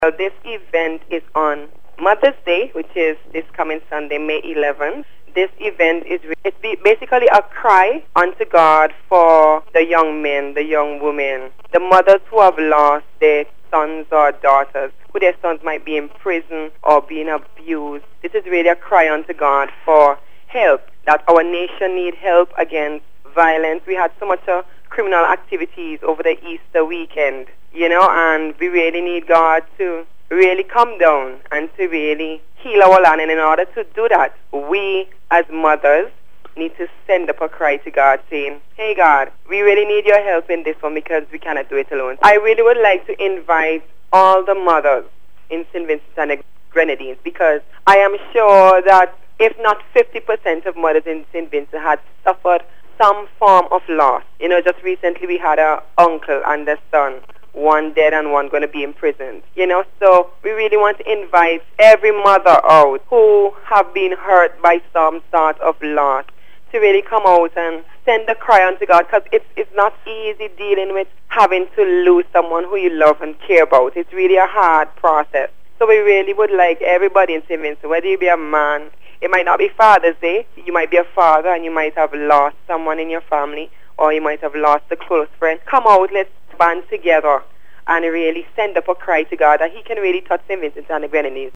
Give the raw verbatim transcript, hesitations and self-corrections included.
Well, this event is on Mother's Day, which is this coming Sunday, May eleventh. This event is it's basically a cry unto God for the young men, the young women, the mothers who have lost their sons or daughters, who their sons might be in prison or being abused. This is really a cry unto God for help, that our nation needs help against violence. We had so much uh, criminal activities over the Easter weekend, you know, and we really need God to really come down and to really heal our land. And in order to do that, we as mothers need to send up a cry to God saying, hey God, we really need your help in this one because we cannot do it alone. I really would like to invite all the mothers in Saint Vincent and the Grenadines, because I am sure that if not fifty percent of mothers in Saint Vincent had suffered some form of loss. You know, just recently we had an uncle and a son, one dead and one going to be imprisoned. You know, so we really want to invite every mother out who have been hurt by some sort of loss to really come out and send a cry unto God, because it's, it's not easy dealing with having to lose someone who you love and care about. It's really a hard process. So we really would like everybody in Saint Vincent, whether you be a man, it might not be Father's Day, you might be a father and you might have lost someone in your family, or you might have lost a close friend. Come out, let's band together and really send up a cry to God that He can really touch Saint Vincent and the Grenadines.